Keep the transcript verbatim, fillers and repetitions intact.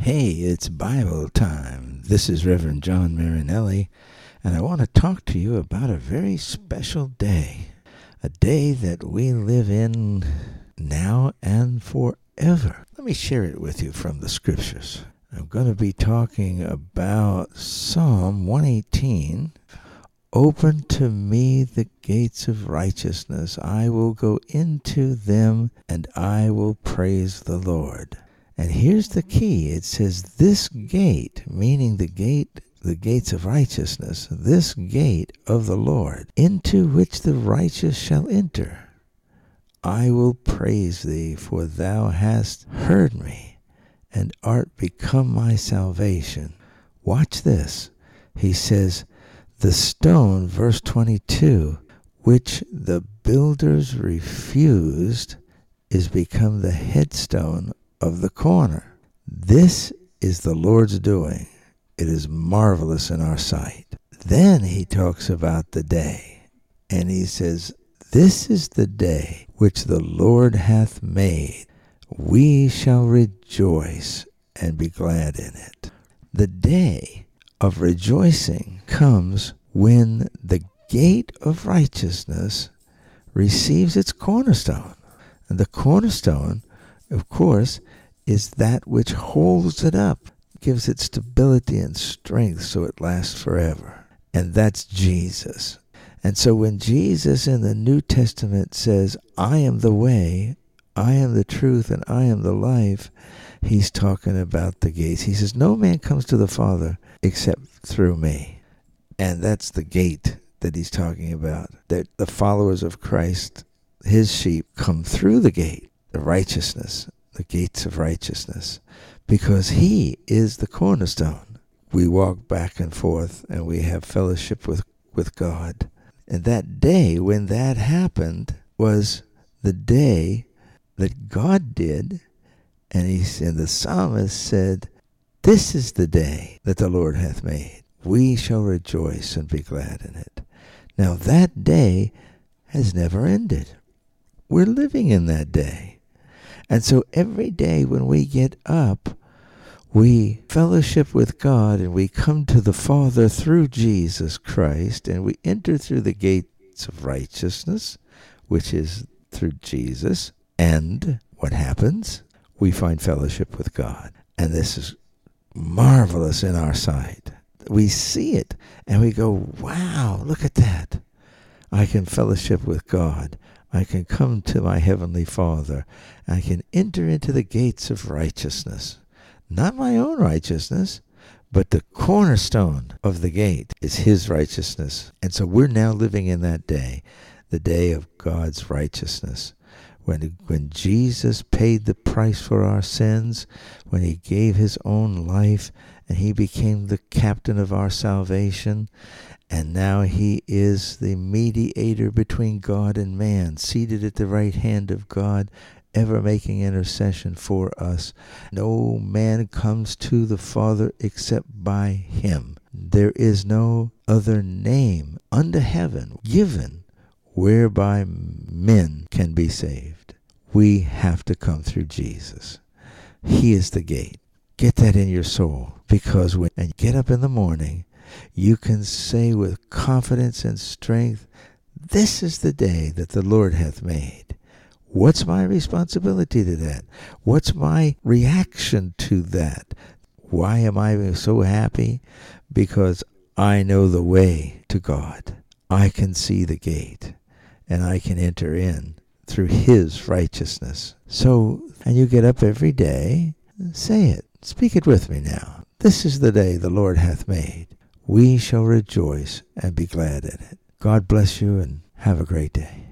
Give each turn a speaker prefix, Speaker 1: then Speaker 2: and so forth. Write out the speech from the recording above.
Speaker 1: Hey, it's Bible time. This is Reverend John Marinelli, and I want to talk to you about a very special day. A day that we live in now and forever. Let me share it with you from the scriptures. I'm going to be talking about Psalm one eighteen. Open to me the gates of righteousness. I will go into them, and I will praise the Lord. And here's the key. It says, this gate, meaning the gate, the gates of righteousness, this gate of the Lord, into which the righteous shall enter. I will praise thee, for thou hast heard me, and art become my salvation. Watch this. He says, the stone, verse twenty-two, which the builders refused, is become the headstone of the corner. This is the Lord's doing. It is marvelous in our sight. Then he talks about the day, and he says, this is the day which the Lord hath made. We shall rejoice and be glad in it. The day of rejoicing comes when the gate of righteousness receives its cornerstone. And the cornerstone, of course, is that which holds it up, gives it stability and strength so it lasts forever. And that's Jesus. And so when Jesus in the New Testament says, I am the way, I am the truth, and I am the life, he's talking about the gates. He says, no man comes to the Father except through me. And that's the gate that he's talking about, that the followers of Christ, his sheep, come through the gate, the righteousness, the gates of righteousness, because he is the cornerstone. We walk back and forth and we have fellowship with, with God. And that day when that happened was the day that God did, and he said, the psalmist said, this is the day that the Lord hath made. We shall rejoice and be glad in it. Now that day has never ended. We're living in that day. And so every day when we get up, we fellowship with God and we come to the Father through Jesus Christ, and we enter through the gates of righteousness, which is through Jesus. And what happens? We find fellowship with God. And this is marvelous in our sight. We see it and we go, wow, look at that. I can fellowship with God. I can come to my Heavenly Father. I can enter into the gates of righteousness. Not my own righteousness, but the cornerstone of the gate is his righteousness. And so we're now living in that day, the day of God's righteousness. When, when Jesus paid the price for our sins, when he gave his own life, and he became the captain of our salvation, and now he is the mediator between God and man, seated at the right hand of God, ever making intercession for us. No man comes to the Father except by him. There is no other name under heaven given whereby men can be saved. We have to come through Jesus. He is the gate. Get that in your soul, because when you get up in the morning, you can say with confidence and strength, this is the day that the Lord hath made. What's my responsibility to that? What's my reaction to that? Why am I so happy? Because I know the way to God. I can see the gate, and I can enter in through his righteousness. So, and you get up every day, say it. Speak it with me now. This is the day the Lord hath made. We shall rejoice and be glad in it. God bless you and have a great day.